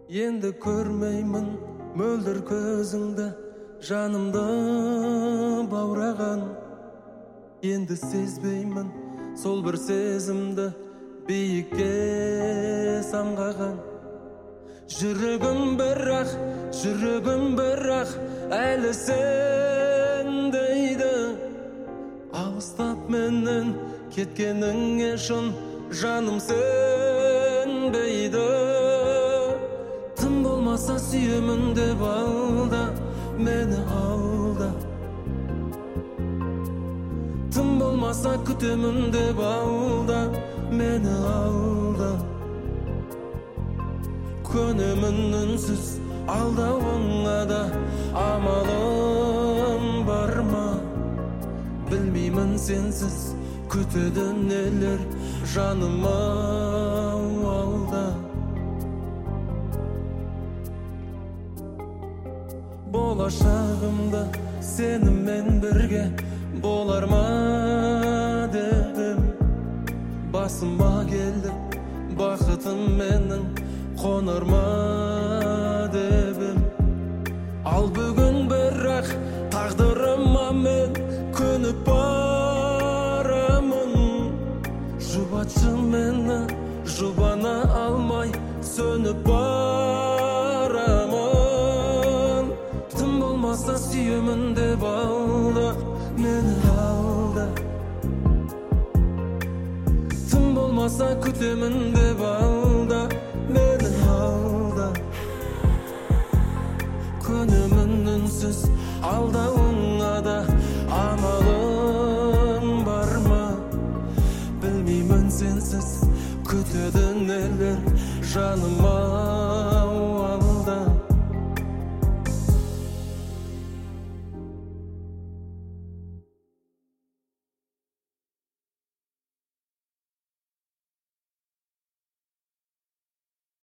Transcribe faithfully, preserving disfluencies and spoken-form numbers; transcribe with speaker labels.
Speaker 1: Енді көрмеймін мөлдір көзіңді, жанымды баураған. Енді сезбеймін сол бір сезімді, биікке самғаған. Жүрегім бірақ, жүрегім бірақ, әлі сен дейді. Алыстап менен кеткеніңе шын жаным сенбейді. Тым болмаса сүйемін деп алда, мені алда. Тым болмаса күтемін деп алда, мені алда. Көнемін үнсіз алдауыңа да, амалым бар ма? Білмеймін сенсіз күтеді нелер жаным алда. Болашағымда сенімен бірге болар ма дедім. Басыма келді бақытым менің, қонар ма дедім. Ал бүгін бірақ тағдырыма мен көніп барамын. Жұбатшы мені, жұбана алмай сөніп барамын. Тым болмаса сүйемін деп алда, мені алда. Тым болмаса күтемін деп алда, мені алда. Көнемін үнсіз алдауыңа да, амалым бар ма? Білмеймін сенсіз күтеді нелер жаныма